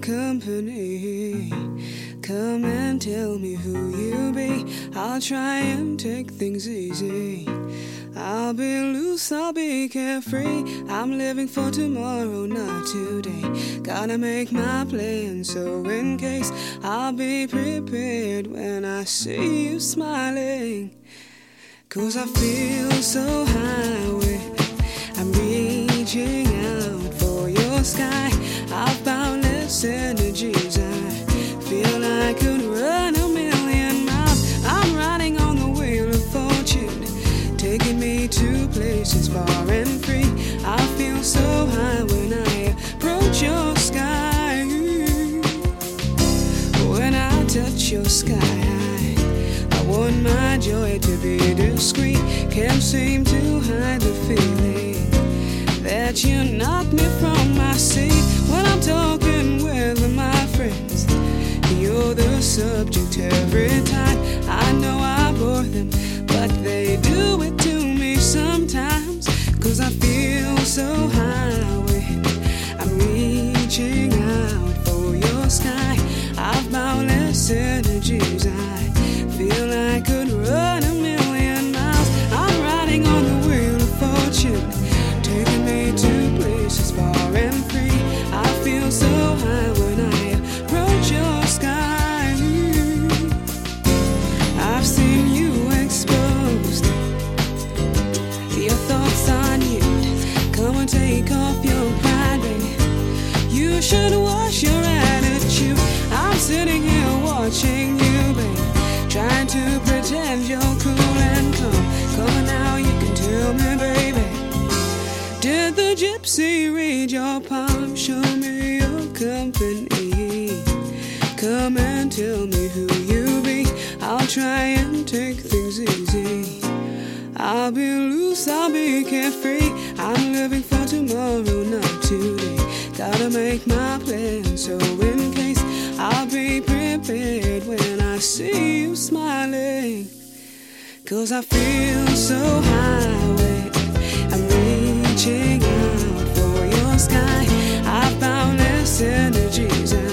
company. Come and tell me who you be. I'll try and take things easy. I'll be loose, I'll be carefree. I'm living for tomorrow, not today. Gotta make my plan, so in case I'll be prepared when I see you smiling. 'Cause I feel so high with, I'm reaching out for your sky. I've boundless energies. I feel I could run a million miles. I'm riding on the wheel of fortune, taking me to places far and free. I feel so high when I approach your sky. When I touch your sky, I want my joy to be discreet. Can't seem to hide the feeling that you knock me from my seat. When I'm talking with my friends, you're the subject every time. I know I bore them, but they do it to me sometimes. 'Cause I feel so high, I'm reaching out for your sky. I've boundless energies. I feel I could run a million miles. I'm riding on the wheel of fortune, taking me to places far and free. I feel so high when I approach your sky. I've seen you exposed, your thoughts on you. Come and take off your pride, baby. You should wash your attitude. I'm sitting here watching you, baby, trying to pretend you're cool and calm. Come on now, you can tell me, baby, did the gypsy read your palm? Show me your company. Come and tell me who you be. I'll try and take things easy. I'll be loose, I'll be carefree. I'm living for tomorrow, not today. Gotta make my plan, so in case I'll be prepared when I see you smiling. 'Cause I feel so high, I'm reaching out for your sky. I've boundless energies.